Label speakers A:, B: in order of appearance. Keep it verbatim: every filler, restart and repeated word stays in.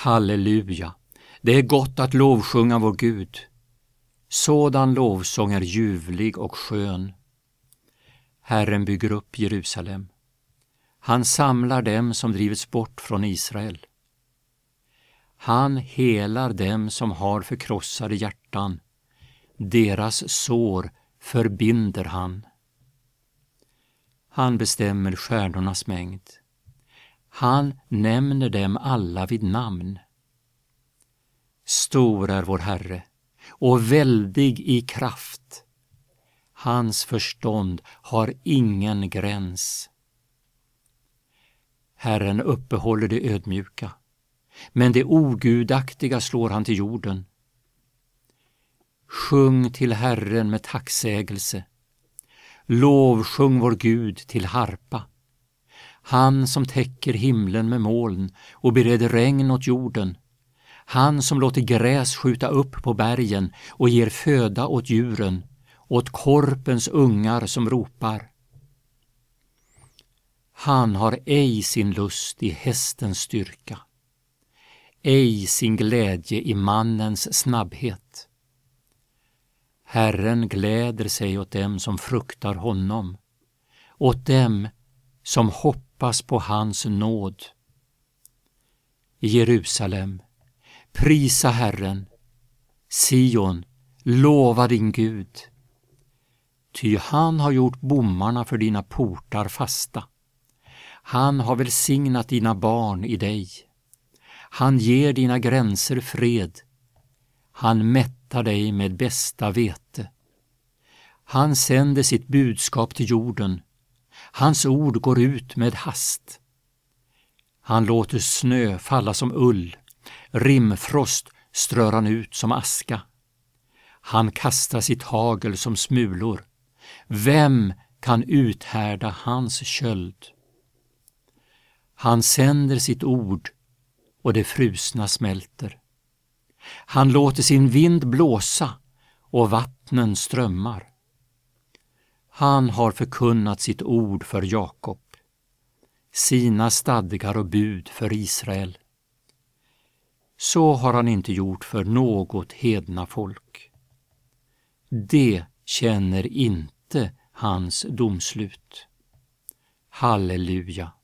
A: Halleluja, det är gott att lovsjunga vår Gud. Sådan lovsång är ljuvlig och skön. Herren bygger upp Jerusalem. Han samlar dem som drivits bort från Israel. Han helar dem som har förkrossade hjärtan. Deras sår förbinder han. Han bestämmer stjärnornas mängd. Han nämner dem alla vid namn. Stor är vår Herre och väldig i kraft. Hans förstånd har ingen gräns. Herren uppehåller det ödmjuka, men det ogudaktiga slår han till jorden. Sjung till Herren med tacksägelse. Lovsjung vår Gud till harpa. Han som täcker himlen med moln och bereder regn åt jorden. Han som låter gräs skjuta upp på bergen och ger föda åt djuren, åt korpens ungar som ropar. Han har ej sin lust i hästens styrka, ej sin glädje i mannens snabbhet. Herren gläder sig åt dem som fruktar honom, åt dem som hoppas på hans nåd. I Jerusalem, prisa Herren. Sion, lova din Gud. Ty han har gjort bommarna för dina portar fasta. Han har välsignat dina barn i dig. Han ger dina gränser fred. Han mättar dig med bästa vete. Han sänder sitt budskap till jorden. Hans ord går ut med hast. Han låter snö falla som ull. Rimfrost strör han ut som aska. Han kastar sitt hagel som smulor. Vem kan uthärda hans köld? Han sänder sitt ord och det frusna smälter. Han låter sin vind blåsa och vattnen strömmar. Han har förkunnat sitt ord för Jakob, sina stadgar och bud för Israel. Så har han inte gjort för något hedna folk. Det känner inte hans domslut. Halleluja!